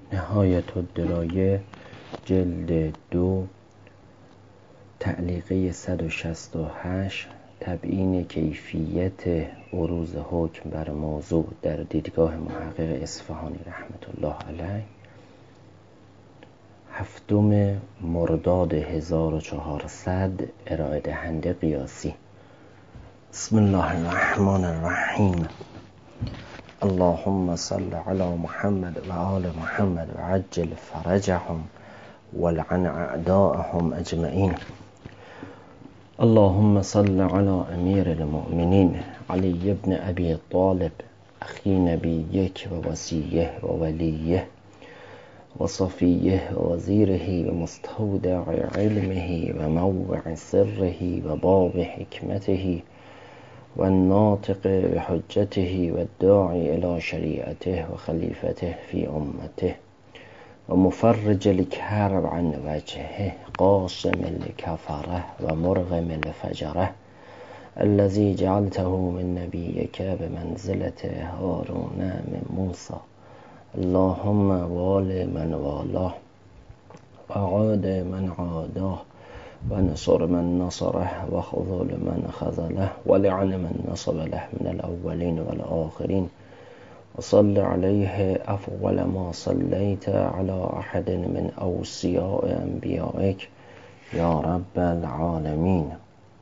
نهایت الدرایه جلد 2 تعلیقه 168 تبیین کیفیت عروض حکم بر موضوع در دیدگاه محقق اصفهانی رحمت الله علیه 7 مرداد 1400 ارائه دهنده قیاسی. بسم الله الرحمن الرحیم. اللهم صل علی محمد و آل محمد و عجل فرجهم ولعن اعداءهم اجمعین. اللهم صل علی امیر المؤمنین علی ابن ابی طالب اخی نبیک و وصیه و ولیه و صفیه و وزیره و مستودع علمه و موضع سره و باب حکمته و الناطق بحجته و الداعی الى شریعته و خلیفته فی امته و مفرج الکرب عن وجهه قاسم الکفره و مرغم الفجره الذي جعلته من نبیک بمنزلة هارون من موسی. اللهم وال من والاه و عاد من عاداه و نصر من نصره و خذل من خذله و لعن من نصب له من الاولین و الاخرین و صل علیه افضل ما صلیت علی احد من اوصیاء انبیائک یا رب العالمین.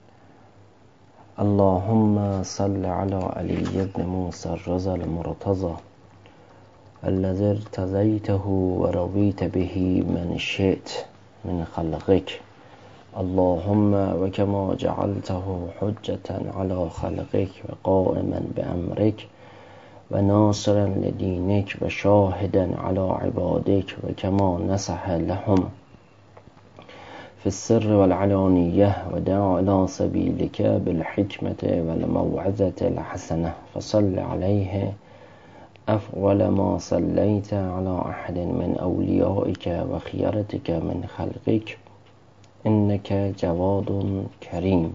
اللهم صل علی علی ابن موسی الرضا المرتضی الذي ارتضيته ورضيت به من شئت من خلقك. اللهم وكما جعلته حجة على خلقك وقائما بأمرك وناصرا لدينك وشاهدا على عبادك وكما نصح لهم في السر والعلانية ودعا إلى سبيلك بالحكمة والموعظة الحسنة فصل عليه أفضل ما صليت على أحد من أوليائك وخيرتك من خلقك إنك جواد كريم.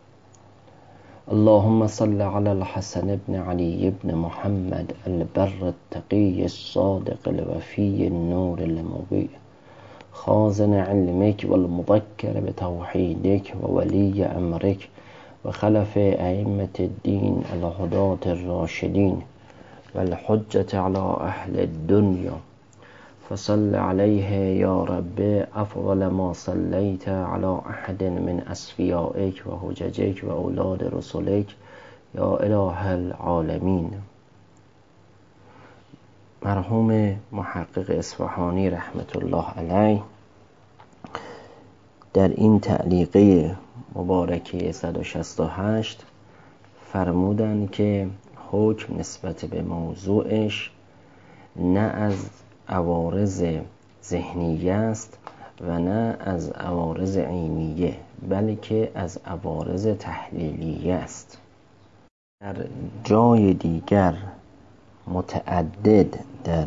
اللهم صل على الحسن بن علي بن محمد البر التقي الصادق الوفي النور المضيء خازن علمك والمذكر بتوحيدك وولي أمرك وخلف أئمة الدين الهداة الراشدين والحجة على أهل الدنيا فصل عليه يا رب أفضل ما صليت على أحد من أصفيائك وحججك وأولاد رسلك يا إله العالمين. مرحوم محقق اصفهانی رحمت الله علیه در این تعلیقه مبارکه 168 فرمودن که حکم نسبت به موضوعش نه از عوارض ذهنیه است و نه از عوارض عینیه بلکه از عوارض تحلیلیه است. در جای دیگر متعدد در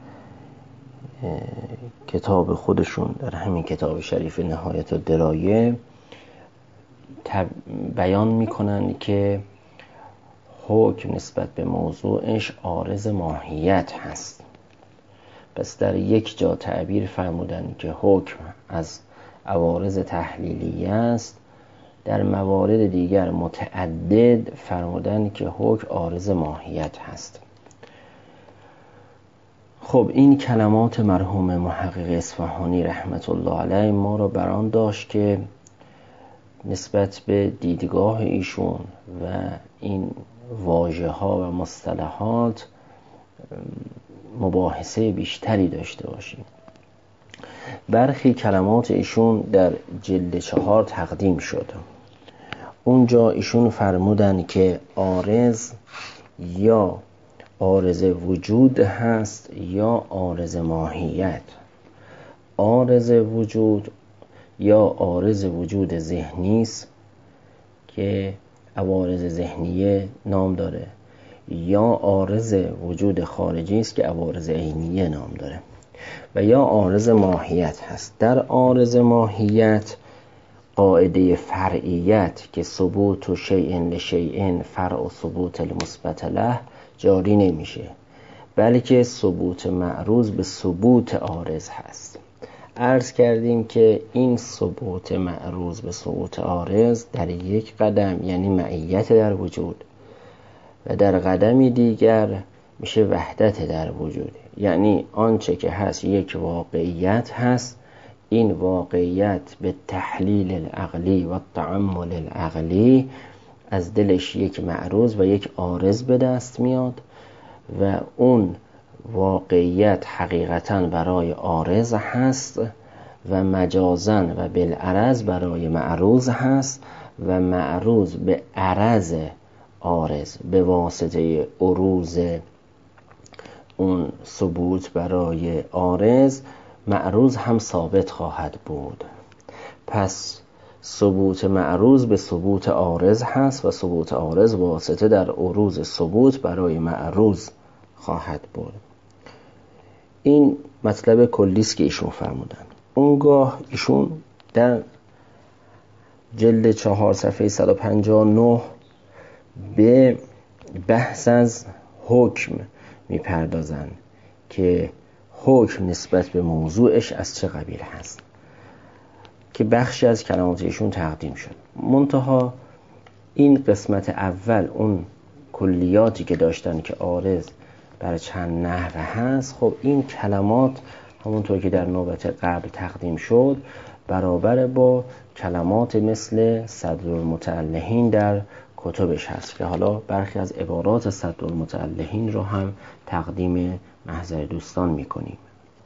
کتاب خودشون در همین کتاب شریف نهایت الدرایه بیان میکنن که حکم نسبت به موضوعش عارض ماهیت هست. پس در یک جا تعبیر فرمودن که حکم از عوارض تحلیلیه است، در موارد دیگر متعدد فرمودن که حکم عارض ماهیت هست. خب این کلمات مرحوم محقق اصفهانی رحمت الله علیه ما را بران داشت که نسبت به دیدگاه ایشون و این واژه ها و مصطلحات مباحثه بیشتری داشته باشیم. برخی کلمات ایشون در جلد 4 تقدیم شد. اونجا ایشون فرمودن که عارض یا عارض وجود هست یا عارض ماهیت. عارض وجود یا عارض وجود ذهنی است که عوارض ذهنیه نام داره، یا عارض وجود خارجی است که عوارض عینیه نام داره، و یا عارض ماهیت هست. در عارض ماهیت قاعده فرعیت که ثبوت شیء لشیء فرع ثبوت المثبت له جاری نمیشه، بلکه ثبوت معروض به ثبوت عارض هست. عرض کردیم که این ثبوت معروض به ثبوت عارض در یک قدم یعنی معیت در وجود و در قدمی دیگر میشه وحدت در وجود. یعنی آنچه که هست یک واقعیت هست، این واقعیت به تحلیل العقلی و تعامل العقلی از دلش یک معروض و یک عارض به دست میاد و اون واقعیت حقیقتا برای عارض هست و مجازاً و بالعرض برای معروض هست و معروض به عرض عارض به واسطه عروض اون ثبوت برای عارض معروض هم ثابت خواهد بود. پس ثبوت معروض به ثبوت عارض هست و ثبوت عارض واسطه در عروض ثبوت برای معروض خواهد بود. این مطلب کلیست که ایشون فرمودن. اونگاه ایشون در جلد 4 صفحه 159 به بحث از حکم میپردازن که حکم نسبت به موضوعش از چه قبیل هست که بخشی از کلمات ایشون تقدیم شد. منتها این قسمت اول اون کلیاتی که داشتن که عارض بر چند نحوه هست، خب این کلمات همونطور که در نوبت قبل تقدیم شد برابر با کلمات مثل صدرالمتعلحین در کتبش هست که حالا برخی از عبارات صدرالمتعلحین رو هم تقدیم محضر دوستان میکنیم.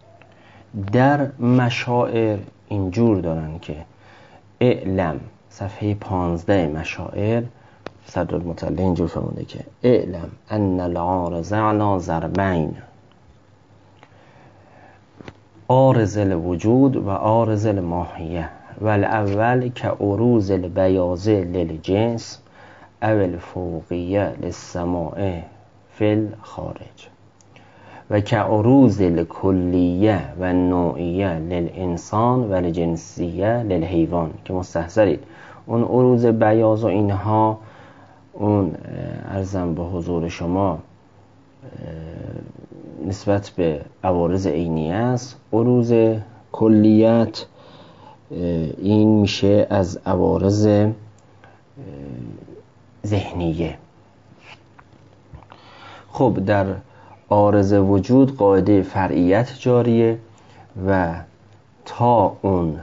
در مشاعر اینجور دارن که اعلم، صفحه 15 مشاعر صدرالمتعلحین اینجور فرمونده که اعلم ان العارض علی ضربین، عارض الوجود و عارض الماهیه، والاول که عروض البیاض للجنس او الفوقیه للسماع فی الخارج و که عروض الکلیه و نوعیه للانسان و الجنسیه للحیوان. که مستحضرید اون عروض بیاض و اینها اون عرضم به حضور شما نسبت به عوارض عینیه است. عروض کلیت این میشه از عوارض ذهنیه. خب در عارض وجود قاعده فرعیت جاریه و تا اون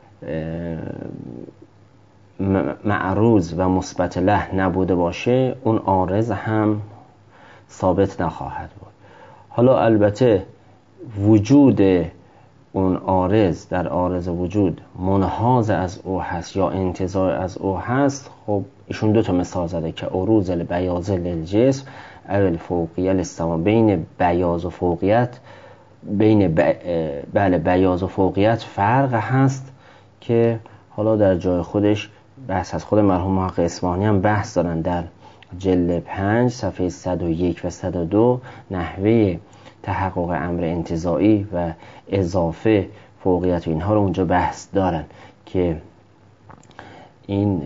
معروض و مثبت له نبوده باشه اون عارض هم ثابت نخواهد بود. حالا البته وجود اون عارض در عارض وجود منحاز از او هست یا انتزاع از او هست. خب ایشون دو تا مثال زده که عروض البیاض للجسم او الفوقیه للسما. بین بیاض و فوقیت بله بیاض و فوقیت فرق هست که حالا در جای خودش بحث از خود مرحوم محقق اصفهانی هم بحث دارن در جلد 5 صفحه 101 و 102 نحوه تحقق امر انتزاعی و اضافه فوقیت و اینها رو اونجا بحث دارن که این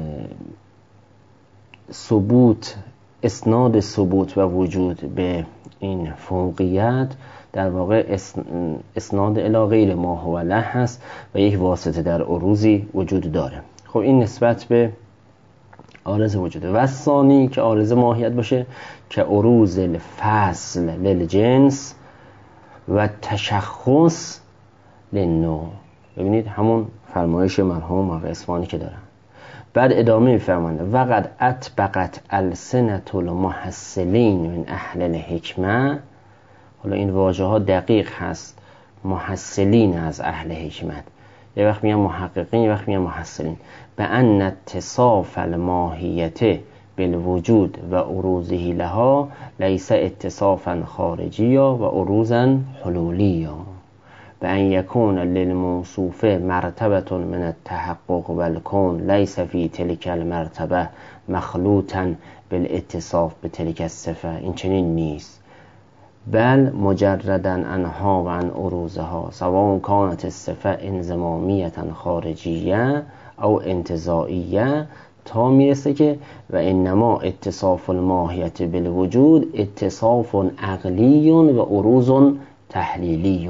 ثبوت، اسناد ثبوت و وجود به این فوقیت در واقع اسناد الی غیر ما هو له هست و یک واسطه در عروضی وجود داره. خب این نسبت به عارض وجوده. و ثانی که عارض ماهیت باشه که عروض الفصل للجنس و تشخص للنوع. ببینید همون فرمایش مرحوم محقق اصفهانی که دارن. بعد ادامه می‌فرمایند وقد اطبقت السنة المحصلین من اهل الحکمه. حالا این واژه ها دقیق هست، محصلین از اهل حکمت، یه وقت میگن محققین یه وقت میگن محصلین. به ان اتصاف الماهیت بالوجود و عروضه لها لیس اتصافا خارجیا و عروضا حلولیا، به ان یکون للموصوف مرتبه من التحقق و الکون لیس فی تلک المرتبه مخلوطا بالاتصاف به تلک الصفه. این چنین نیست، بل مجردا عنها و عن عروضها سواء كانت الصفه انضمامیه خارجیه او انتزاعیه تا میرسه که و انما اتصاف الماهیت بالوجود اتصاف عقلی و عروض تحلیلی.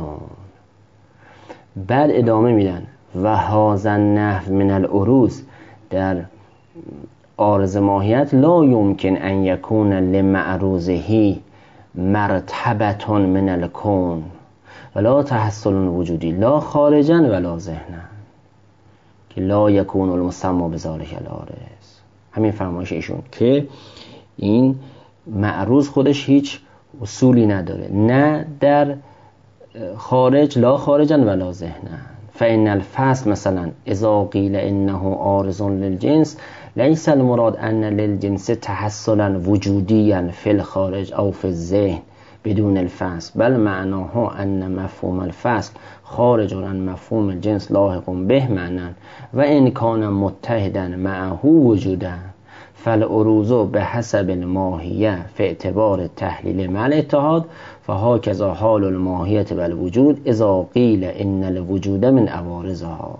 بعد ادامه میدن و هذا النحو من العروض، در عارض ماهیت لا یمکن ان یکون لمعروضه مرتبة من الکون ولا تحصل وجودی لا خارجا ولا ذهنا که لا یکون المسمى بذلک العارض. همین فرمایش ایشون که این معروض خودش هیچ اصولی نداره، نه در خارج لا خارجا ولا ذهنا. فإن الفصل مثلا اذا قیل انه عارض للجنس ليس المراد ان للجنس تحصلا وجوديا في الخارج او في الذهن بدون الفصل، بل معناه ان مفهوم الفصل خارج عن مفهوم الجنس لاحق به معنى و ان كان متحدا معه وجودا فالعروض بحسب الماهیه في اعتبار التحلیل مع الاتحاد فهكذا حال الماهیه والوجود اذا قیل ان الوجود من عوارضها.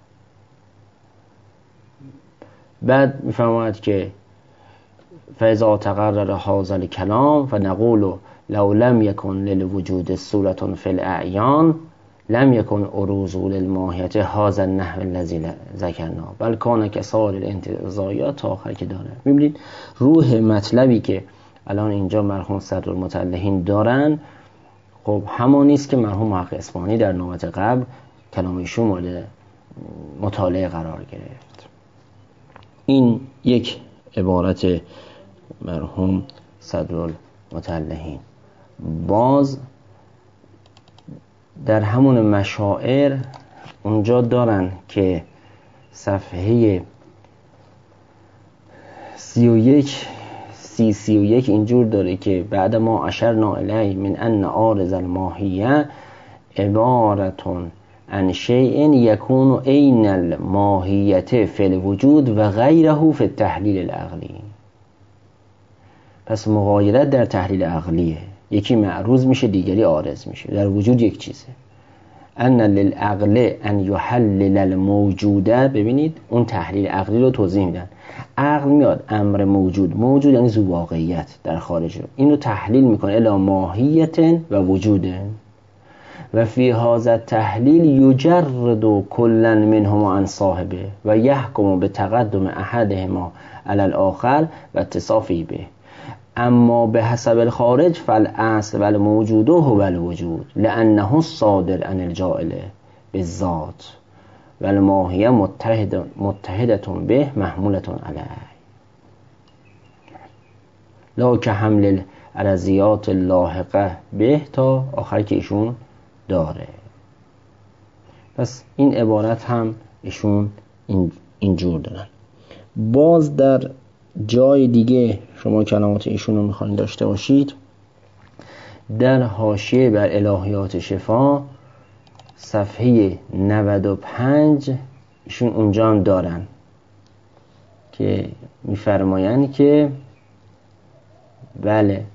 بعد میفرماید که فاذا تقرر هذا الكلام فنقول لو لم يكن للوجود صورة في الأعيان لم يكن عروض للماهیت هذا النحو الذي ذكرنا بل كان كسائر الانتزاعیات تا آخر که داره. میبینید روح مطلبی که الان اینجا مرحوم صدرالمتعلحین دارن خب همون نیست که مرحوم محقق اصفهانی در نوبت قبل کلامشون مورد مطالعه قرار گرفت. این یک عبارت مرحوم صدرالمتعلحین. باز در همون مشاعر اونجا دارن که صفحه 31 اینجور داره که بعد ما اشرنا الیه من ان عارض الماهیه عبارتون عن شیء یکون عین الماهیت فی الوجود و غیره فی التحلیل العقلی. پس مغایرت در تحلیل عقلیه، یکی معروض میشه دیگری عارض میشه. در وجود یک چیزه. ان للعقل ان یحلل الموجوده، ببینید اون تحلیل عقلی رو توضیح میدن. عقل میاد امر موجود یعنی ذو واقعیت در خارج رو، این رو تحلیل میکنه الی ماهیت و وجود و فی هذا التحلیل یجرد کلا منهما عن صاحبه و یحکم بتقدم احدهما علی الاخر و اتصافی به. اما به حسب الخارج فالاصل والموجود هو الوجود لانه الصادر عن الجاعل بالذات والماهیه متحده به محموله علیه لا که حمل الارضیات اللاحقه به تا آخر که ایشون داره. پس این عبارت هم ایشون اینجور دارن. باز در جای دیگه شما کلمات ایشون رو میخواین داشته باشید، در حاشیه بر الهیات شفا صفحه 95 ایشون اونجا هم دارن که میفرمایند که بله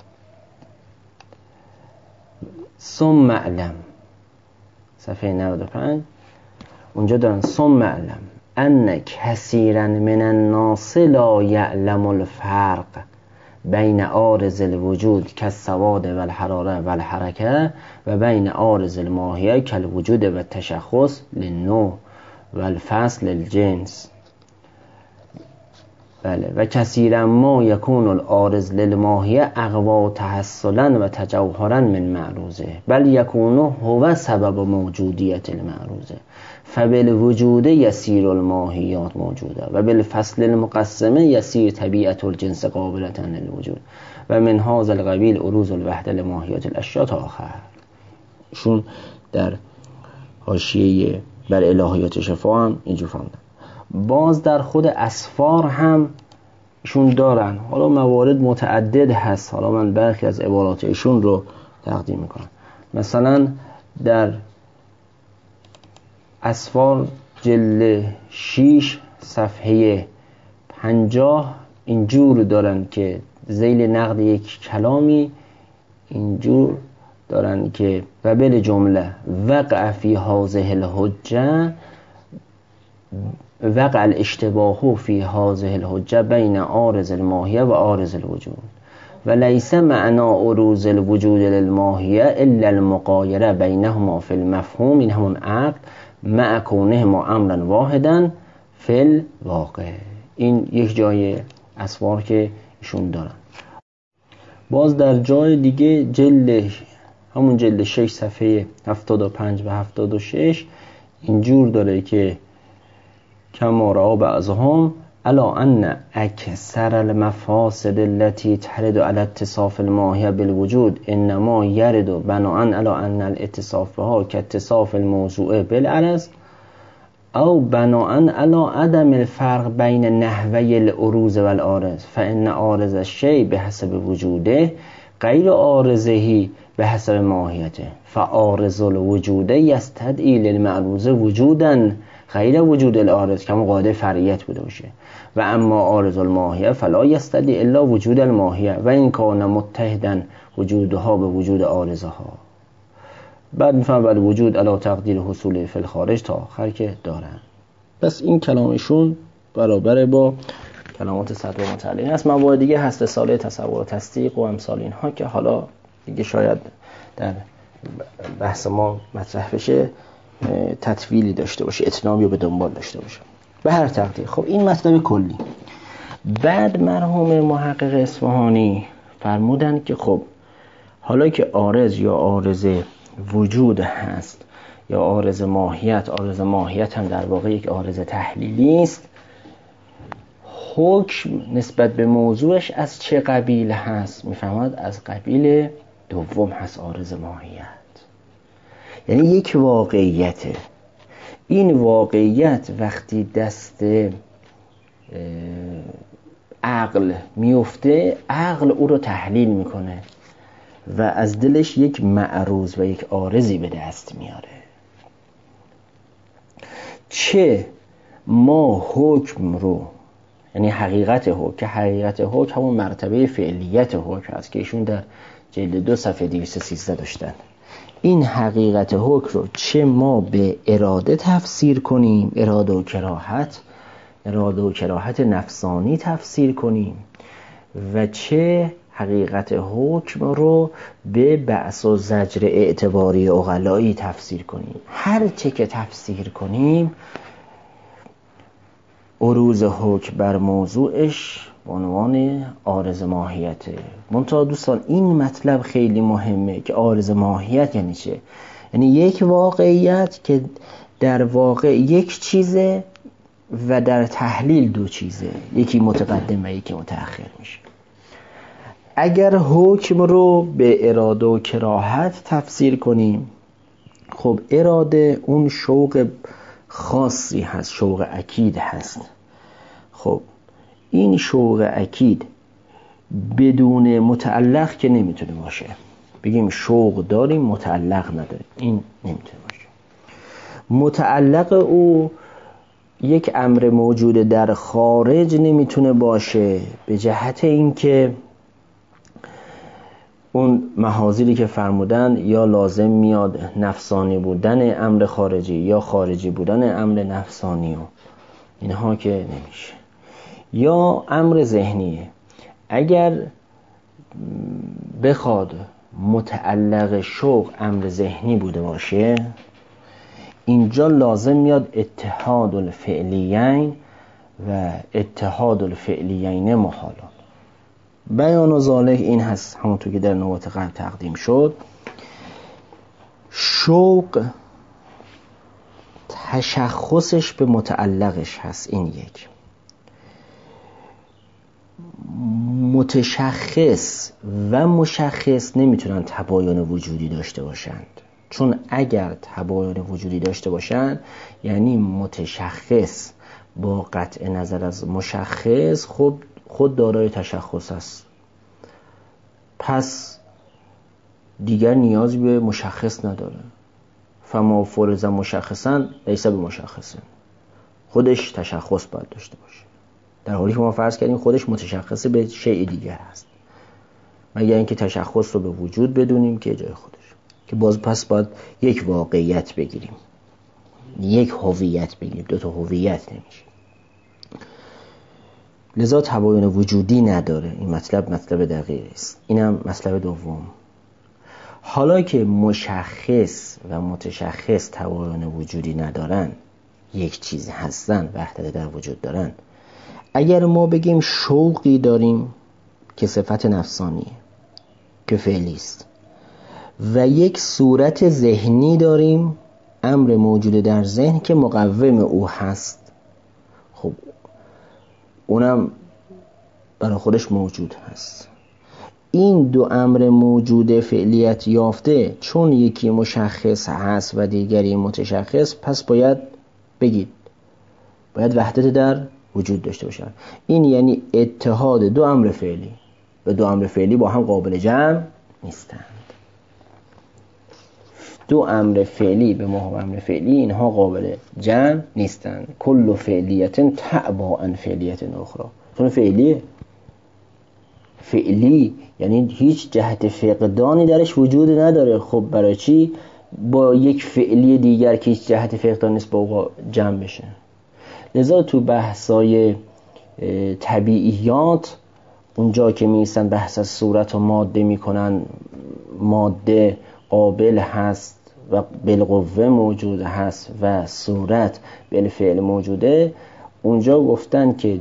ثم اعلم، صفحه 95 اونجا دارن ثم اعلم ان کثیرا من الناس لا یعلم الفرق بین عارض الوجود کالسواد و الحراره و الحرکه و بین عارض الماهیه کالوجود و التشخص للنوع و الفصل للجنس. بله و کثیرا ما یکون العارض للماهیه اقوا تحصلا و تجوهرا من معروضه بل یکون هو سبب موجودیت المعروضه فبالوجود یسیر الماهیات موجوده و بالفصل المقسمه یسیر طبیعت الجنس قابلتا للوجود و من هذا القبیل عروض الوحده لماهیات الاشیاء تا آخر. شون در حاشیه بر الهیات شفا هم اینجور فهمدن. باز در خود اسفار هم ایشون دارن، حالا موارد متعدد هست، حالا من برخی از عبارات ایشون رو تقدیم میکنم. مثلا در اسفار جلد 6 صفحه 50 اینجور دارن که ذیل نقد یک کلامی اینجور دارن که و بل جمله وقع فی هذه الحجه وقع الاشتباه فی هذه الحجه بین عارض الماهیه و عارض الوجود و لیس معنا عروض الوجود للماهیه الا المغایره بینهما فی المفهوم، این همون عقل، مع کونهما امرا واحدا فی الواقع. این یک جای اسوار که ایشون دارن. باز در جای دیگه همون جلد 6 صفحه 75 و 76 اینجور داره که کما رأى بعضهم الا ان اکثر المفاسد التي ترد على اتصاف الماهیه بالوجود انما يرد بناء على ان الاتصاف بها كاتصاف الموضوع بالعرض او بناء على عدم الفرق بين نحوي العروض والعارض فان عارض الشيء بحسب وجوده غیر عارضه بحسب ماهیته فعارض الوجود یستدعی للمعروض وجودا غیر وجود العارض، کما قاعده فرعیت بوده باشه. و اما عارض الماهیه فلا یستدعی الا وجود الماهیه و این کان متحدا وجودها به وجود عارضها. بعد میفهم بعد وجود علا تقدیر حصول فی الخارج تا آخر که دارن. پس این کلامشون برابر با کلامات صدر متعلق است. موارد دیگه هست، رساله تصور و تصدیق و امثال اینها که حالا دیگه شاید در بحث ما مطرح بشه، تطویلی داشته باشه، اتنامی رو به دنبال داشته باشه. به هر تقدیر خب این مطلب کلی. بعد مرحوم محقق اصفهانی فرمودن که خب حالا که عارض یا عارض وجود هست یا عارض ماهیت هم در واقع یک عارض تحلیلی است، حکم نسبت به موضوعش از چه قبیل هست؟ میفهمد از قبیل دوم هست، عارض ماهیت. یعنی یک واقعیته. این واقعیت وقتی دست عقل میفته، عقل او رو تحلیل میکنه و از دلش یک معروض و یک عارضی به دست میاره. چه ما حکم رو، یعنی حقیقت حکم، که حقیقت حکم همون مرتبه فعلیت حکم هست که ایشون در جلد 2 صفحه 213 داشتن. این حقیقت حکم رو چه ما به اراده تفسیر کنیم، اراده و کراهت نفسانی تفسیر کنیم، و چه حقیقت حکم رو به بعث و زجر اعتباری عقلایی تفسیر کنیم. هر چه که تفسیر کنیم، عروض حکم بر موضوعش به عنوان عارض ماهیته. منتها دوستان این مطلب خیلی مهمه که عارض ماهیت یعنی چه؟ یعنی یک واقعیت که در واقع یک چیزه و در تحلیل دو چیزه، یکی متقدم و یکی متأخر میشه. اگر حکم رو به اراده و کراهت تفسیر کنیم، خب اراده اون شوق خاصی هست، شوق اکید هست. خب این شوق اکید بدون متعلق که نمیتونه باشه. بگیم شوق داریم متعلق نداریم، این نمیتونه باشه. متعلق او یک امر موجود در خارج نمیتونه باشه، به جهت اینکه اون محاذیری که فرمودن یا لازم میاد نفسانی بودن امر خارجی یا خارجی بودن امر نفسانی و اینها که نمیشه. یا امر ذهنیه، اگر بخواد متعلق شوق امر ذهنی بوده باشه، اینجا لازم میاد اتحاد الفعلیین و اتحاد الفعلیین محالان. بیان ذالک این هست، همونطور که در نوبت قبل تقدیم شد، شوق تشخصش به متعلقش هست. این یک متشخص و مشخص نمیتونن تباین وجودی داشته باشند، چون اگر تباین وجودی داشته باشند یعنی متشخص با قطع نظر از مشخص خود دارای تشخص است، پس دیگر نیازی به مشخص نداره. فما فرض مشخصا لیس بمشخص، خودش تشخص باید داشته باشه، در حالی که ما فرض کردیم خودش متشخص به شیء دیگر هست، مگر اینکه تشخص رو به وجود بدونیم که جای خودش، که باز پس باید یک واقعیت بگیریم، یک هویت بگیریم، دو تا هویت نمیشه. لذا تباین وجودی نداره. این مطلب دقیقی است. اینم مطلب دوم. حالا که مشخص و متشخص تباین وجودی ندارن، یک چیز هستن، وحدت در وجود دارن، اگر ما بگیم شوقی داریم که صفت نفسانیه که فعلی است و یک صورت ذهنی داریم، امر موجود در ذهن که مقوم او هست، خب اونم برای خودش موجود هست. این دو امر موجود فعلیت یافته چون یکی مشخص هست و دیگری متشخص، پس باید بگید باید وحدت در وجود داشته باشن. این یعنی اتحاد دو امر فعلی و دو امر فعلی با هم قابل جمع نیستند. دو امر فعلی به ما امر فعلی اینها قابل جمع نیستند. کل فعلیت تبع عن فعلیت اخرى. چون فعلی یعنی هیچ جهت فقدانی درش وجود نداره. خب برای چی با یک فعلی دیگر که هیچ جهت فقدانی نیست با جمع بشه؟ لذا تو بحثای طبیعیات اونجا که میستن بحث از صورت و ماده میکنن، ماده قابل هست و بالقوه موجود هست و صورت بالفعل موجوده، اونجا گفتن که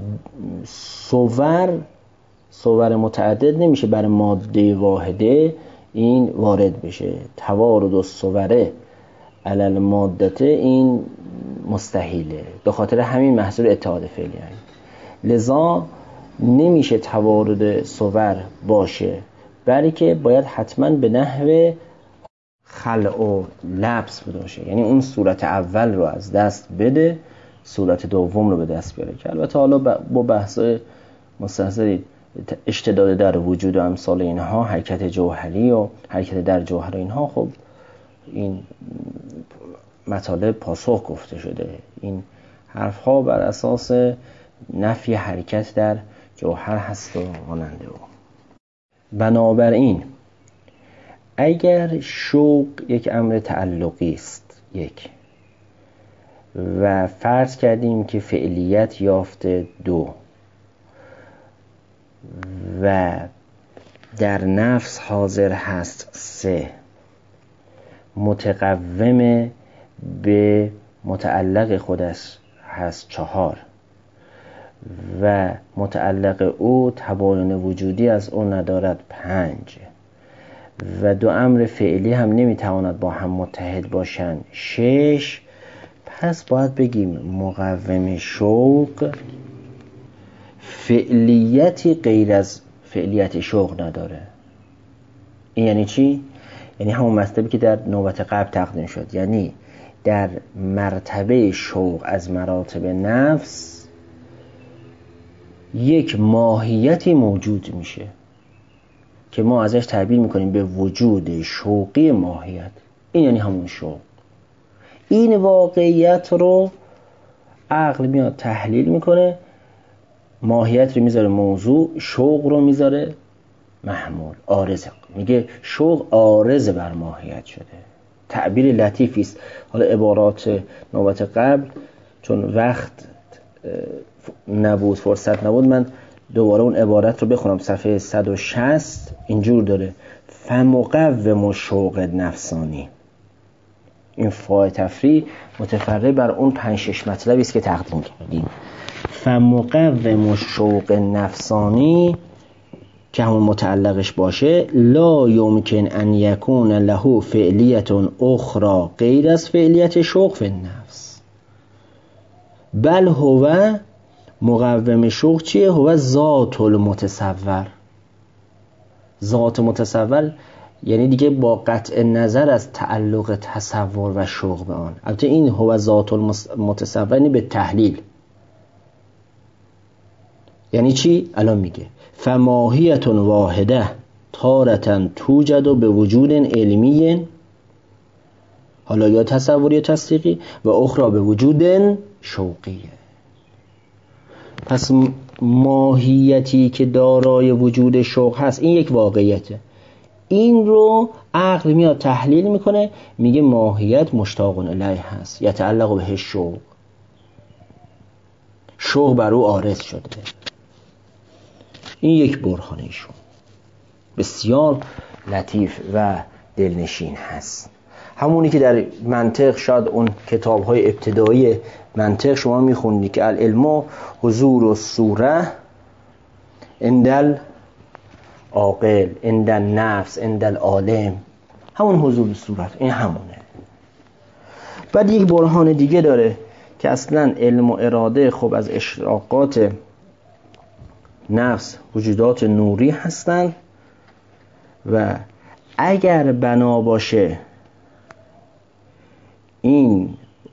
صور متعدد نمیشه برای ماده واحده این وارد بشه. توارد الصوره علی المادته این مستحیله. به خاطر همین محصول اتحاد فعلی هست. لذا نمیشه توارد صور باشه، بلکه باید حتما به نحو خلع و لبس باشه. یعنی اون صورت اول رو از دست بده، صورت دوم رو به دست بیاره. که البته حالا با بحث مستحضرید اشتداد در وجود و امثال اینها، حرکت جوهری و حرکت در جوهر اینها، خب این مطالب پاسخ گفته شده. این حرفها بر اساس نفی حرکت در جوهر هست و ماننده او. بنابراین اگر شوق یک امر تعلقی است و فرض کردیم که فعلیت یافته 2 و در نفس حاضر هست 3، متقوم به متعلق خودش هست 4 و متعلق او تباین وجودی از او ندارد 5 و 2 امر فعلی هم نمیتواند با هم متحد باشند 6، پس باید بگیم مقوم شوق فعلیتی غیر از فعلیت شوق نداره. این یعنی چی؟ یعنی همون مطلبی که در نوبت قبل تقدیم شد. یعنی در مرتبه شوق از مراتب نفس یک ماهیتی موجود میشه که ما ازش تعبیر میکنیم به وجود شوقی ماهیت. این یعنی همون شوق. این واقعیت رو عقل میاد تحلیل میکنه، ماهیت رو میذاره موضوع، شوق رو میذاره محمول، عارض. میگه شوق عارض بر ماهیت شده. تعبیر لطیفی است. حالا عبارات نوبت قبل چون وقت نبود، فرصت نبود، من دوباره اون عبارت رو بخونم. صفحه 160 اینجور داره: فمقوم شوق نفسانی. این فای تفریع متفرع بر اون 5-6 مطلبی است که تقدیم کردیم. فمقوم شوق نفسانی که همون متعلقش باشه، لا یمکن ان یکون له فعلیت اخرى غیر از فعلیت شوق فی النفس، بل هو مقوم شوق چیه؟ هو ذات المتصور. ذات متصور یعنی دیگه با قطع نظر از تعلق تصور و شوق به آن. البته این هو ذات المتصور یعنی به تحلیل. یعنی چی؟ الان میگه فماهیت واحده تارة توجد به وجود علمی، حالا یا تصوری یا تصدیقی، و اخرى به وجود شوقیه. پس ماهیتی که دارای وجود شوق هست این یک واقعیته. این رو عقل میاد تحلیل میکنه، میگه ماهیت مشتاق الیه هست، یتعلق به شوق. شوق بر او عارض شده. این یک برهان ایشون بسیار لطیف و دلنشین هست. همونی که در منطق شاید اون کتاب‌های ابتدایی منطق شما میخوندی که العلم حضور الصوره عند العاقل عند النفس عند العالم، همون حضور صورت، این همونه. بعد یک برهان دیگه داره که اصلا علم و اراده خب از اشراقات نفس وجودات نوری هستند و اگر بنا باشه این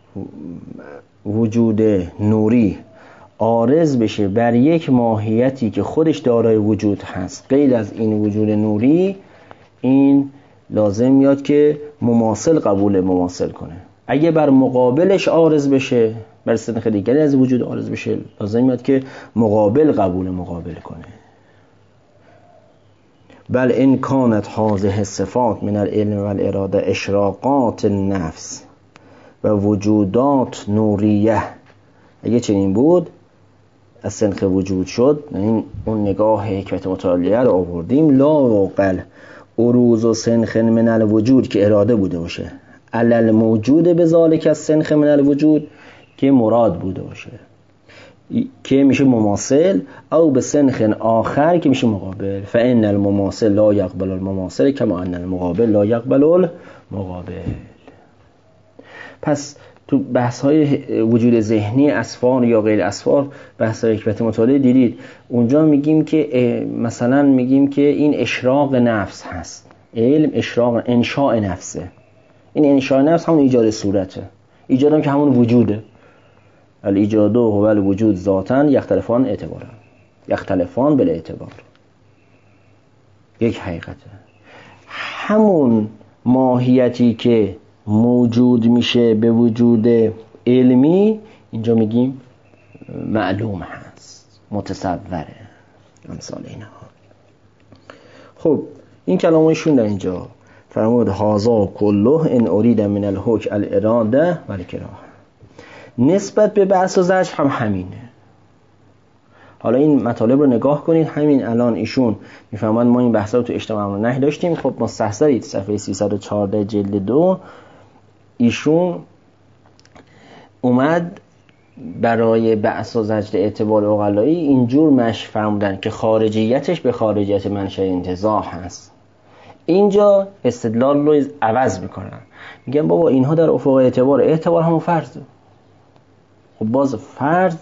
وجود نوری عارض بشه بر یک ماهیتی که خودش دارای وجود هست غیر از این وجود نوری، این لازم میاد که مماثل قبول مماثل کنه. اگه بر مقابلش عارض بشه، بر سنخ دیگری از وجود عارض بشه، لازم میاد که مقابل قبول مقابل کنه. بل ان کانت هذه الصفات من العلم والاراده اشراقات النفس و وجودات نوریه، اگه چنین بود از سنخ وجود شد، این اون نگاه حکمت متعالیه رو آوردیم، لا وقل اروز و سنخ من الوجود که اراده بوده باشه، علل موجود به ذالک از سنخ من الوجود که مراد بوده باشه که میشه مماثل، او به سنخ آخر که میشه مقابل. فان المماثل لا یقبل المماثل کما ان المقابل لا یقبل المقابل. پس تو بحث های وجود ذهنی اسفار یا غیر اسفار، بحث های حکمت متعالیه دیدید، اونجا میگیم که مثلا میگیم که این اشراق نفس هست، علم اشراق انشاء نفسه. این انشاء نفس همون ایجاد صورته، ایجاد هم که همون وجوده. الایجاد و الوجود ذاتن یختلفان اعتبارا، یختلفان بلا اعتبار، یک حقیقته. همون ماهیتی که موجود میشه به وجود علمی، اینجا میگیم معلوم هست، متصوره، امثال اینها. خب این کلامشون در اینجا فرمود هازا کله ان ارید من الحکم الاراده و الکراهه. نسبت به بحث و زجر هم همینه. حالا این مطالب رو نگاه کنید، همین الان ایشون میفهمن ما این بحثا رو تو اجتماع امر نهی داشتیم. خب مستحضرید صفحه 314 جلد 2 ایشون اومد برای بحث و زجر اعتبار عقلایی اینجور مش فرمودن که خارجیتش به خارجیت منشأ انتزاع هست. اینجا استدلال رو عوض میکنن، میگن بابا اینها در افق اعتبار همون فرضه. خب باز فرض،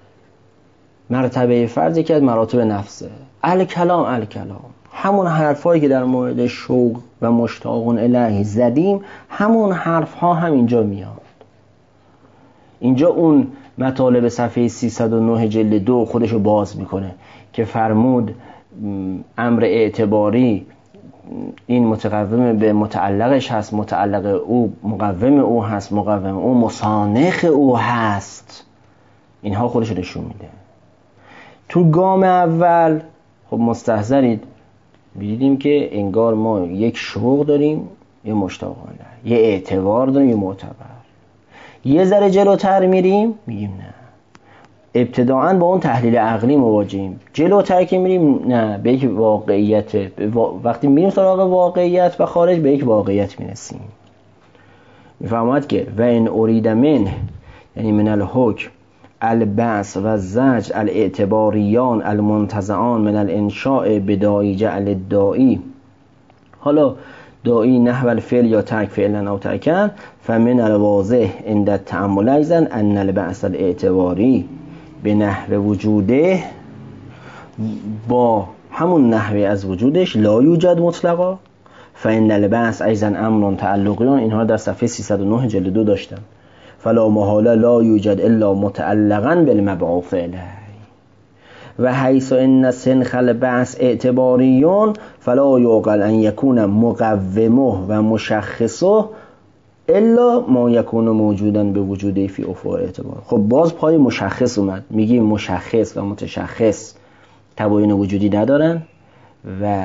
مرتبه فرض یکی از مراتب نفسه. الکلام همون حرفایی که در مورد شوق و مشتاقون الیه زدیم، همون حرفها هم اینجا میاد. اینجا اون مطالب صفحه 309 جلد 2 خودشو باز میکنه که فرمود امر اعتباری این متقوم به متعلقش هست، متعلق او مقوم او هست، مقوم او مسانخ او هست. اینها خودشو نشون میده. تو گام اول خب مستحضرید دیدیم که انگار ما یک شوق داریم، یه مشتاقانه، یه اعتبار داریم، یه معتبر. یه ذره جلوتر میریم میگیم نه، ابتداعاً با اون تحلیل عقلی مواجهیم. جلوتر که میریم نه، به یک واقعیت، وقتی میریم سراغ واقعیت و خارج به یک واقعیت میرسیم. میفهمد که و این ارید من، یعنی من الحکم البعث و زجر الاعتباریان المنتزعان من الانشاء بدائی جعل الدائی، حالا دائی نحو الفعل یا ترک فعلا او ترکن، فمن الواضح عند التأمل ایضا ان البعث الاعتباری به نحو وجوده، با همون نحوی از وجودش، لا یوجد مطلقا، فان البعث ایضا امر تعلقیان. اینها در صفحه 309 جلد 2 داشتم. فلا محاله لا یوجد الا متعلقا بالمبعوث الیه و حیث ان سنخ البعث اعتباریون فلا یعقل ان یکون مقومه و مشخصه الا ما یکون موجودا به وجوده فی افق اعتبار. خب باز پای مشخص اومد، میگیم مشخص و متشخص تباین وجودی ندارن و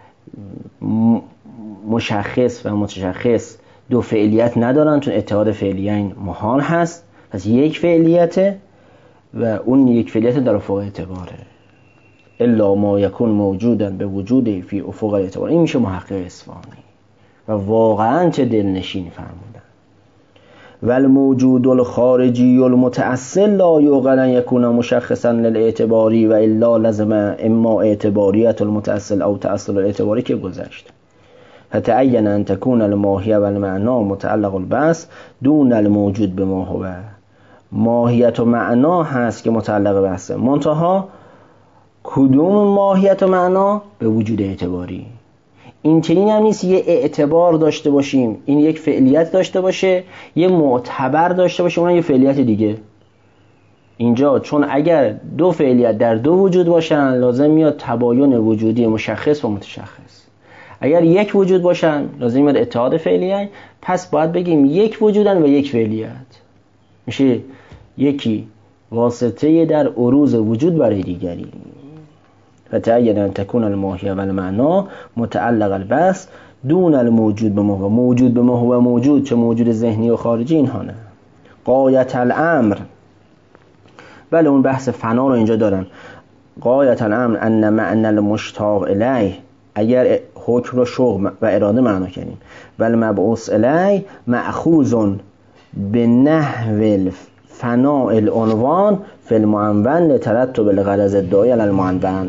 مشخص و متشخص دو فعلیت ندارن، چون اتحاد فعلیین محال هست. پس یک فعلیته و اون یک فعلیت در افق اعتباره. الا ما یکون موجودا به وجوده فی افق الاعتبار. این میشه محقق اصفهانی و واقعا چه دلنشین فرمودن. والموجود الخارجی المتأصل لا یعقل ان یکون مشخصا للاعتباری و الا لزم اما اعتباریت المتأصل او تأصل الاعتباری که گذشت. فتعین ان تكون الماهیه و المعنا متعلق البحث دون الموجود به ما هو. ماهیت و معنا هست که متعلق بحثه، منتها کدوم ماهیت و معنا؟ به وجود اعتباری. این چنین هم نیست یه اعتبار داشته باشیم، این یک فعلیت داشته باشه، یه معتبر داشته باشه، اون یه فعلیت دیگه. اینجا چون اگر دو فعلیت در دو وجود باشن لازم میاد تباین وجودی مشخص و متشخص. اگر یک وجود باشن لازم میاد اتحاد فعلیت، پس باید بگیم یک وجودن و یک فعلیت. میشه یکی واسطه در عروض وجود برای دیگری. فتعین ان تكون الماهیه و المعنا متعلق البحث دون الموجود به ما هو. موجود به ما هو موجود، چه موجود ذهنی و خارجی، اینها نه. غایت الامر، بله اون بحث فنا رو اینجا دارن. غایت الامر ان معنى المشتاق الیه، اگر حکم رو شوق و اراده معنا کنیم، بل مبعوث الیه مأخوذ به نحو فناء العنوان فی المعنون لترتب الغرض الداعی علی المعنون.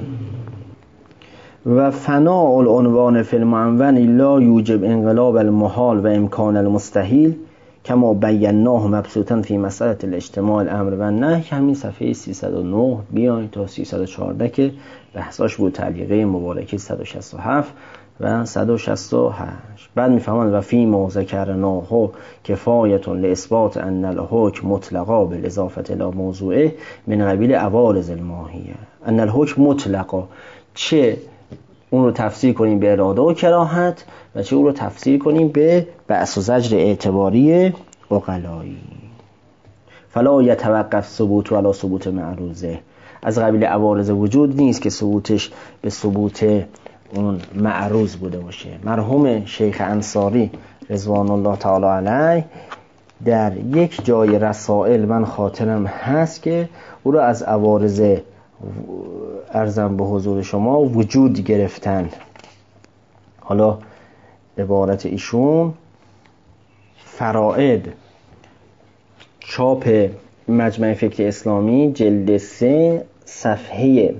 و فناء العنوان فی المعنون لا یوجب انقلاب المحال و امکان المستحیل کما بیناه مبسوطا فی مسأله الاجتماع الامر و النهی. همین صفحه 309 بیاین تا 314 که بحثاش بود، تعلیقه مبارکه 167 و 168. بعد میفهمند و فی ما ذکرناه کفایت لاثبات ان الحکم مطلقا بالاضافه الی موضوعه من قبیل عوارض الماهیه. ان الحکم مطلقا، چه اون رو تفسیر کنیم به اراده و کراهت و چه اون رو تفسیر کنیم به بأس و زجر اعتباری عقلایی. فلا یتوقف ثبوت علی ثبوت معروضه، از قبیل عوارض وجود نیست که ثبوتش به ثبوت اون معروض بوده باشه. مرحوم شیخ انصاری رضوان الله تعالی علیه در یک جای رسائل من خاطرم هست که او رو از عوارض عرضم به حضور شما وجود گرفتن. حالا عبارت ایشون فرائد چاپ مجمع فکر اسلامی جلد 3 صفحه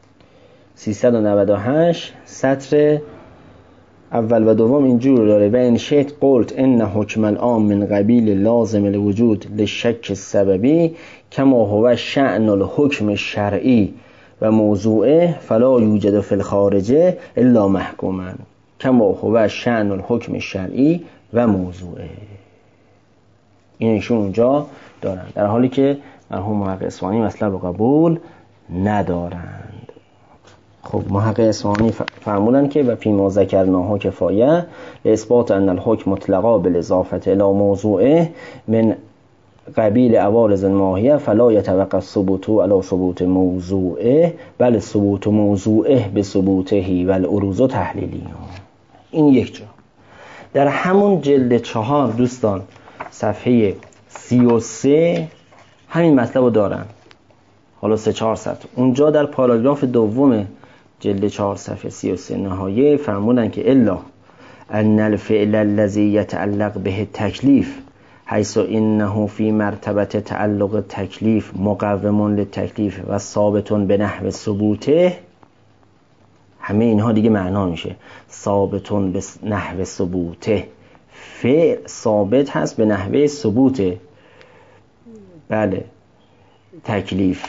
398 سطر اول و دوم اینجور داره: و ان شئت قلت ان حکم العام من قبیل لازم الوجود للشک السببی کما هو شأن الحکم الشرعی و موضوعه فلا یوجد فی الخارجه الا محکوما کما هو شأن الحکم الشرعی و موضوعه. این ایشون اونجا دارن، در حالی که مرحوم محقق اصفهانی مطلب رو قبول ندارند. خب محقق اصفهانی فرمودن که و فی ما ذکرناه کفایه اثبات ان الحکم مطلقا بالاضافه الی موضوعه من قبیل عوارض الماهیه فلا یتوقف ثبوته علی ثبوت موضوعه بل ثبوت موضوعه به ثبوته و العروض تحلیلی. این یک جا در همون جلد 4 دوستان صفحه 33 همین مطلب رو دارن. حالا 3-4 سطر اونجا در پاراگراف دوم جلد 4 صفحه 33 نهایه فرمودن که الا ان الفعل الذي يتعلق به التکلیف حیث انه فی مرتبه تعلق تکلیف مقوم للتکلیف و ثابت به نحو ثبوته. همه اینها دیگه معنا میشه ثابت به نحو ثبوته. فعل ثابت هست به نحوه ثبوته، بله تکلیف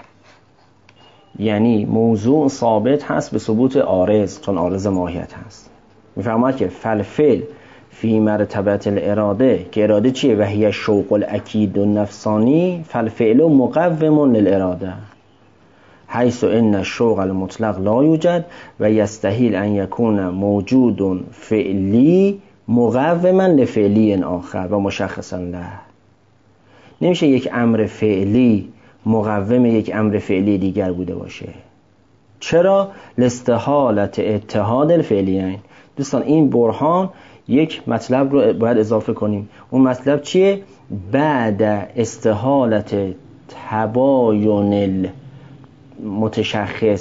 یعنی موضوع ثابت هست به ثبوت عارض، چون عارض ماهیت هست. میفرماید که فالفعل فی مرتبه الاراده، که اراده چیه؟ و هی شوق الاکید النفسانی، فالفعل مقوم للاراده حیث ان الشوق المطلق لا یوجد و یستحیل ان یکون موجود فعلی مقوما لفعلی آخر و مشخصا له. نمیشه یک امر فعلی مقوم یک امر فعلی دیگر بوده باشه. چرا؟ لاستحالت اتحاد الفعلیین. دوستان این برهان یک مطلب رو باید اضافه کنیم. اون مطلب چیه؟ بعد استحالت تباین المتشخص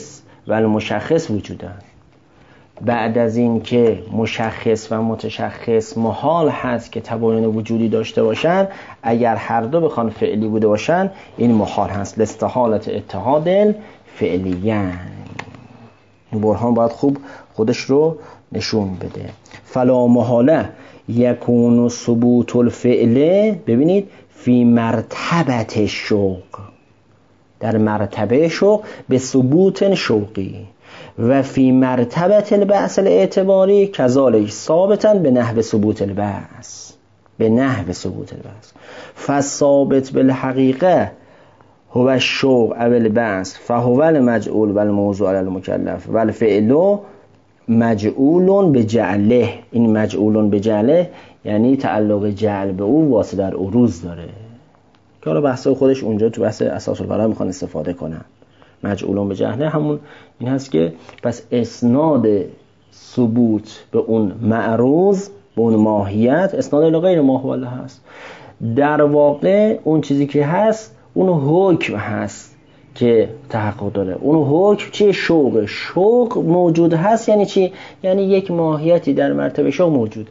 و المشخص وجودن. بعد از این که مشخص و متشخص محال هست که تباین وجودی داشته باشن، اگر هر دو بخوان فعلی بوده باشن این محال هست. لاستحالة اتحاد فعلیین. این برهان باید خوب خودش رو نشون بده. فلا محاله یکون ثبوت الفعل، ببینید، فی مرتبه شوق، در مرتبه شوق به ثبوت شوقی، و فی مرتبه البعث الاعتباری کذالک ثابتا به نحو ثبوت البعث، به نحو ثبوت البعث. فثابت بالحقیقه هو الشوق او البعث فهو المجعول و الموضوع علی المکلف و الفعل مجعول به جعله. این مجعول به جعله یعنی تعلق جعل به او واسه در عروض داره که حالا بحث خودش اونجا تو بحث اساس الفرع میخوان استفاده کنن. مجعول به جعله همون این هست که پس اسناد ثبوت به اون معروض، به اون ماهیت، اسناد الی غیر ما هو الله هست. در واقع اون چیزی که هست اون حکم هست که تحقق داره. اون حکم چیه؟ شوق. شوق موجود هست یعنی چی؟ یعنی یک ماهیتی در مرتبه شوق موجوده.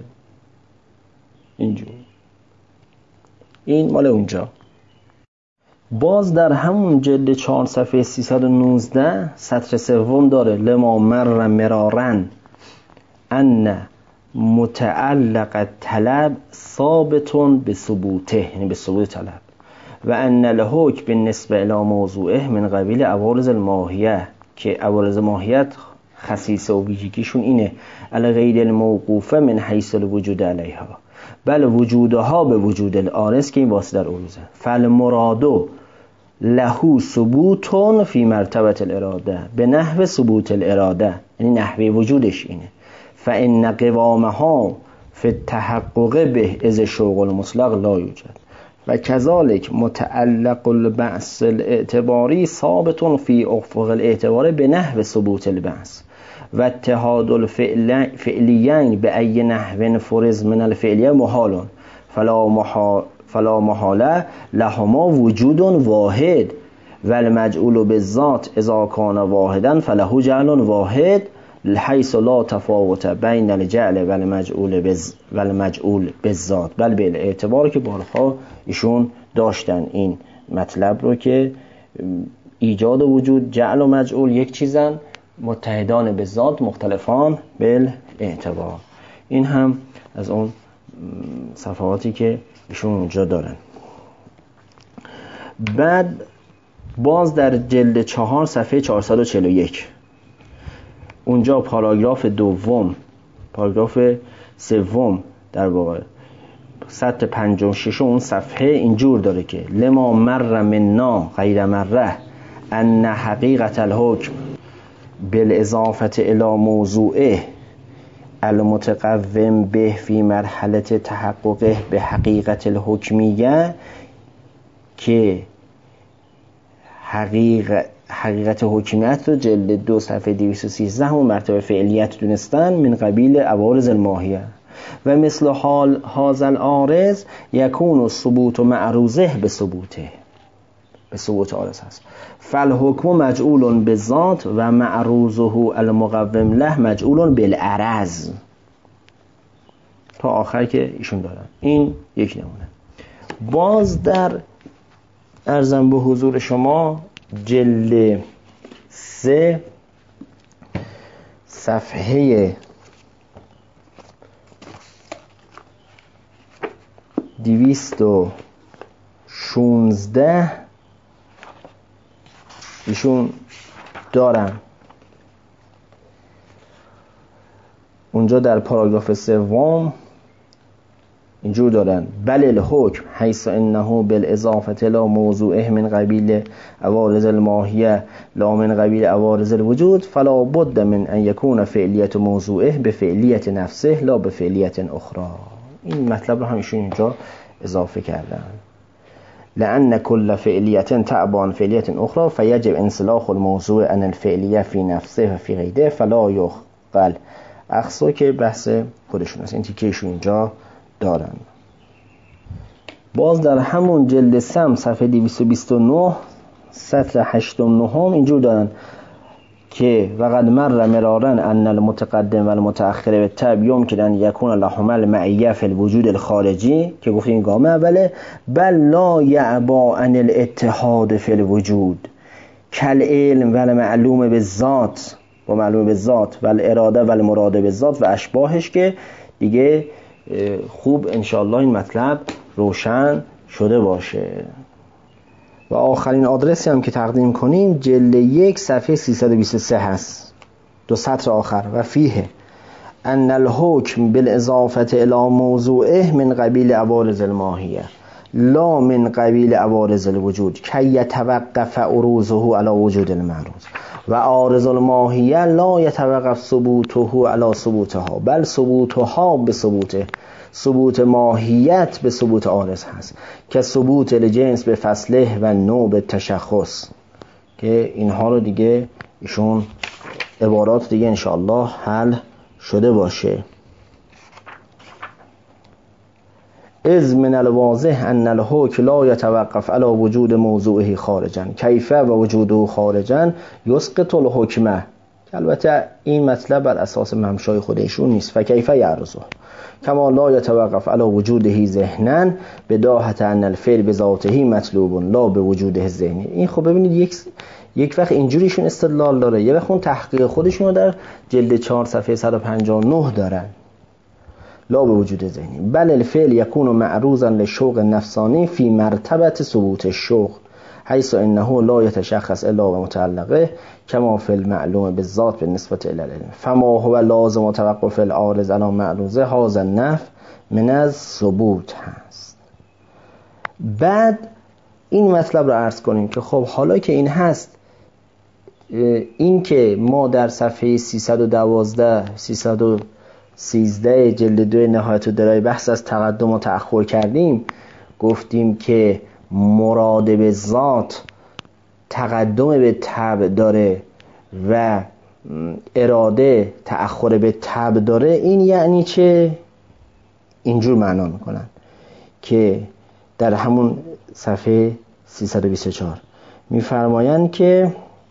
اینجور. این مال اونجا. باز در همون جلد 4 صفحه 319 سطر سوم داره لما مر مرارن ان متعلق طلب ثابتون به ثبوته، یعنی به ثبوت طلب، و ان الحکم بالنسبه الی موضوعه من قبیل عوارض الماهیه، که عوارض ماهیت خصیصه و ویژگیشون اینه علی غیر الموقوفه من حیث الوجود علیها بل وجودها به وجود العارض که این واسه در عروضه. فالمرادو له ثبوتون فی مرتبه الاراده به نحو ثبوت الاراده، یعنی نحوه وجودش اینه. فان قوامها فی التحقق به از شوق المطلق لا یوجد و کذالک متعلق البعث الاعتباری ثابت فی افق الاعتبار به نحو ثبوت البعث و اتحاد الفعلیین به ای نحو فرض من الفعلیه محال فلا محاله لهما وجود واحد و المجعول بالذات اذا کان واحدا فله جعل واحد حیث لا تفاوت بین الجعل و المجعول بالذات بل به اعتبار که بارها ایشون داشتن این مطلب رو که ایجاد و وجود، جعل و مجعول یک چیزن، متحدان به ذات مختلفان به اعتبار. این هم از اون صفحاتی که ایشون اونجا دارن. بعد باز در جلد 4 صفحه 441 اونجا پاراگراف دوم، پاراگراف سوم در واقع سطر 56 اون صفحه اینجور داره که لما مر منا غیر مره ان حقیقت الحکم بالاضافه الى موضوعه المتقوم به فی مرحله تحققه به حقیقت الحکمیه، که حقیقت حکمیت رو جلد 2 صفحه 213 همون مرتبه فعلیت دونستن من قبیل عوارض الماهیه و مثل حال هذا العارض یکون ثبوت معروضه به ثبوته، به ثبوت عارض هست. فالحکم مجعول بالذات و معروضه المقوم له مجعول بالعرض تا آخر که ایشون دارن. این یک نمونه. باز در عرضم به حضور شما جلد 3 صفحه 216 ایشون دارن. اونجا در پاراگراف سوم اینجور دارن بل الحکم حیث انه بالاضافه لا موضوعه من قبیل عوارض الماهیه لا من قبیل عوارض الوجود فلا بد من ان یکون فعلیت موضوعه به فعلیت نفسه لا به فعلیت اخرى. این مطلب رو همیشون اینجا اضافه کردن. لأن كل فعلیة تعبان فعلیة اخرى فیجب انسلاخ الموضوع عن الفعلیه فی نفسه و فی غیره فلا یقبل اخصو، که بحث خودشون است. این تیکیشون اینجا دارن. باز در همون جلد 3 صفحه 229 سطر 8 و 9 اینجور دارن که وقد مر مرارا ان المتقدم و المتأخر بالتبع يمكن ان يكون لهما المعیه فی الوجود الخارجی که گفتیم گام اوله، بل لا یعبا عن الاتحاد فی الوجود کالعلم و المعلوم بالذات، با معلوم بالذات و الاراده و المراد بالذات و اشباهش، که دیگه خوب انشاءالله این مطلب روشن شده باشه. و آخرین آدرسی هم که تقدیم کنیم جلد 1 صفحه 323 هست، 2 سطر آخر، و فیه ان الحکم بالاضافه الى موضوعه من قبیل عوارض الماهیه لا من قبیل عوارض الوجود کی یتوقف عروضه علی وجود المعروض و عارض الماهیه لا یتوقف ثبوته علی ثبوتها بل ثبوتها به ثبوته، ثبوت ماهیت به ثبوت عارض هست که ثبوت الجنس به فصله و نوع به تشخص، که اینها رو دیگه ایشون عبارات دیگه انشاءالله حل شده باشه. از من الواضح ان الحکم لا یتوقف علی وجود موضوعه خارجا کیفه و وجوده خارجا یسقط الحکمه، که البته این مطلب بر اساس ممشای خودشون نیست، فکیفه یعرضه کما لا یتوقف علی وجوده ذهنا بداهت ان الفعل بذاته مطلوب لا به وجوده ذهنی. این خب ببینید یک وقت اینجوریشون استدلال داره، یه وقت اون تحقیق خودشون رو در جلد 4 صفحه 159 دارن، لا به وجود ذهنی بل الفعل یکون معروضا للشوق النفسانی فی مرتبه ثبوت الشوق حیث انه لا یتشخص الا بمتعلقه کما فی المعلوم بالذات بالنسبه الى العلم فما هو لازم توقف العارض علی معروضه هذا النفع من الثبوت هست. بعد این مطلب رو عرض کنیم که خب حالا که این هست، این که ما در صفحه 312 313 جلد 2 نهایت الدرای بحث از تقدم و تأخر کردیم، گفتیم که مراد به ذات تقدم به تبع داره و اراده تأخر به تبع داره. این یعنی چه؟ اینجور معنا میکنن که در همون صفحه 324 میفرمایند که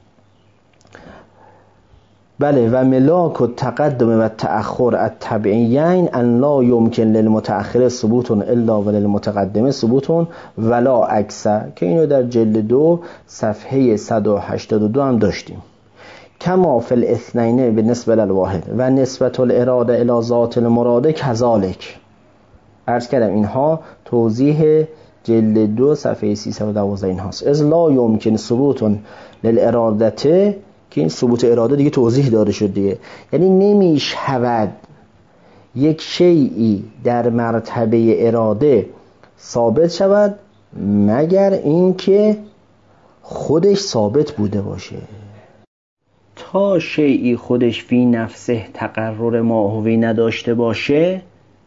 بله و ملاک و تقدم و تأخر الطبیعیین ان لا یمکن للمتأخر ثبوت الا وللمتقدم ثبوت ولا عکس، که اینو در جلد 2 صفحه 182 هم داشتیم. کما فی الاثنین بالنسبه للواحد و نسبت الاراده الی ذات المراده کذالک. عرض کردم اینها توضیح جلد 2 صفحه 312 این هاست. از لا یمکن ثبوت للارادته، که این ثبوت اراده دیگه توضیح داده شد دیگه، یعنی نمیشود یک شیئی در مرتبه اراده ثابت شود مگر اینکه خودش ثابت بوده باشه. تا شیئی خودش فی نفسه تقرر ماهوی نداشته باشه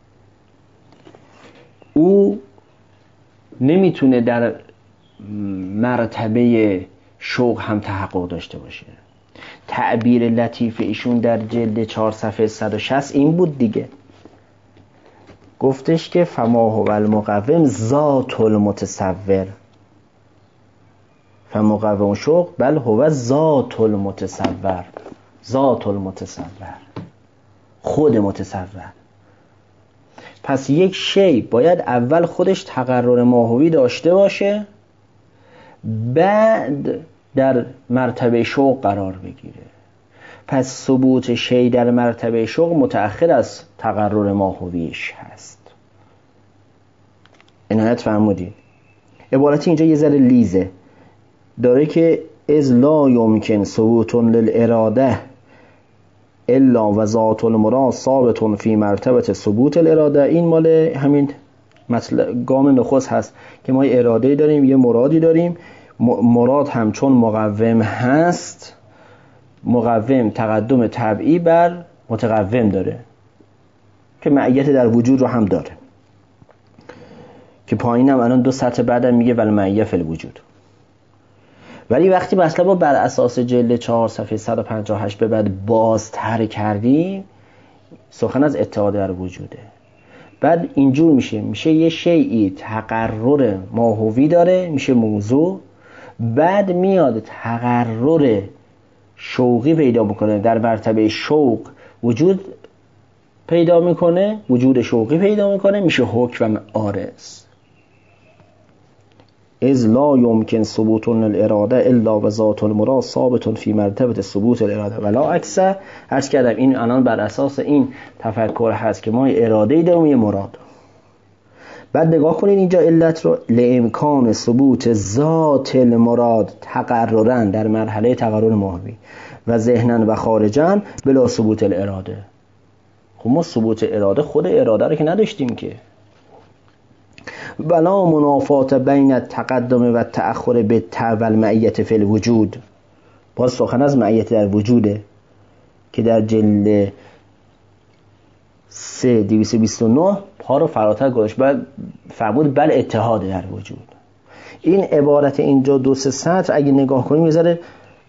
او نمیتونه در مرتبه شوق هم تحقق داشته باشه. تعبیر لطیف ایشون در جلد 4 صفحه 160 این بود دیگه، گفتش که فما هو المقوم ذات المتصور، فمقوم شوق بل هو ذات المتصور، ذات المتصور خود متصور. پس یک شی باید اول خودش تقرر ماهوی داشته باشه، بعد در مرتبه شوق قرار بگیره. پس ثبوت شی در مرتبه شوق متأخر از تقرر ماهویش هست. عنایت فرمودید. عبارت اینجا یه ذره لیزه داره که از لا یمکن ثبوت للاراده الا و ذات المراد ثابت فی مرتبه ثبوت الاراده. این مال همین گام نخست هست که ما یه اراده داریم، یه مرادی داریم، مراد هم چون مقوم هست، مقوم تقدم طبعی بر متقوم داره که معیت در وجود رو هم داره، که پایینم الان 2 سطر بعدم میگه ول معیه فی الوجود. ولی وقتی مثلا با بر اساس جلد 4 صفحه 158 به بعد بازتر کردیم، سخن از اتحاد در وجوده. بعد اینجور میشه یه شیئی تقرر ماهوی داره، میشه موضوع، بعد میاد تقرر شوقی پیدا میکنه، در مرتبه شوق وجود پیدا میکنه، وجود شوقی پیدا میکنه، میشه حکم و عارض. اذ لا يمكن ثبوت الاراده الا بذات المراد ثابت فی مرتبه ثبوت الاراده ولا اکثر. عرض کردم این الان بر اساس این تفکر هست که ما یه اراده ای داریم و یه مراد. بعد نگاه کنید اینجا علت رو، لامکان ثبوت ذات المراد تقررن در مرحله تقرر ماهوی و ذهنن و خارجن بلا ثبوت الاراده. خب ما ثبوت اراده، خود اراده رو که نداشتیم که. بلا منافات بین التقدم و تأخر بالطبع و المعیت فی الوجود. باز سخن از معیت در وجوده که در جلد 3:229 پا رو فراتر گذاشت، بعد فرمود بل اتحاد در وجود. این عبارت اینجا 2-3 سطر اگه نگاه کنیم میذاره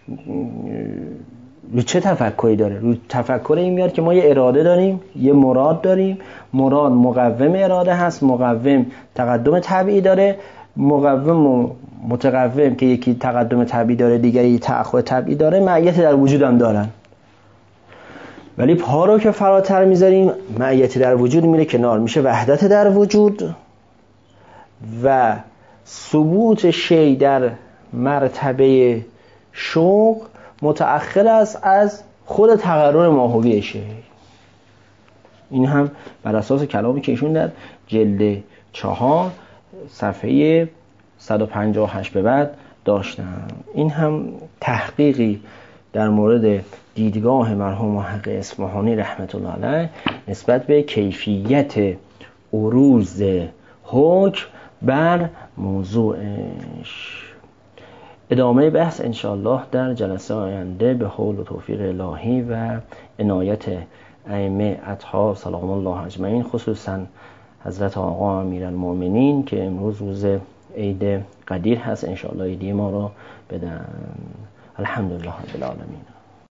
رو چه تفکری داره. رو تفکر این میاد که ما یه اراده داریم، یه مراد داریم، مراد مقوم اراده هست، مقوم تقدم طبیعی داره، مقوم و متقوم که یکی تقدم طبیعی داره دیگری تأخر طبیعی داره، معیت در وجود هم دارن. ولی پا رو که فراتر میذاریم معیت در وجود میره کنار، میشه وحدت در وجود و ثبوت شی در مرتبه شوق متأخر است از خود تقرر ماهوی شی. این هم بر اساس کلامی که ایشون در جلد 4 صفحه 158 به بعد داشتن. این هم تحقیقی در مورد دیدگاه مرحوم محقق اصفهانی رحمت الله علیه نسبت به کیفیت عروض حکم بر موضوعش. ادامه بحث انشاءالله در جلسه آینده به حول و توفیق الهی و عنایت ائمه اطهار سلام الله اجمعین، خصوصا حضرت آقا امیرالمؤمنین که امروز روز عید قدیر هست، انشاءالله عیدی ما رو بدن. الحمدلله رب العالمین.